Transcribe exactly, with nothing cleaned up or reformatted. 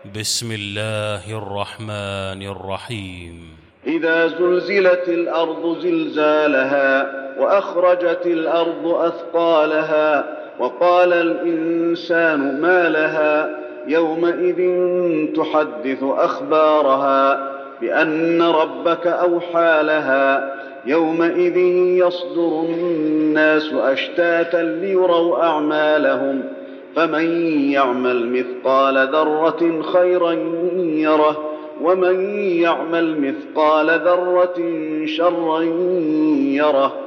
بسم الله الرحمن الرحيم. إذا زلزلت الأرض زلزالها وأخرجت الأرض أثقالها وقال الإنسان ما لها يومئذ تحدث أخبارها بأن ربك أوحى لها يومئذ يصدر الناس أشتاتا ليروا أعمالهم فمن يعمل مثقال ذرة خيرا يره ومن يعمل مثقال ذرة شرا يره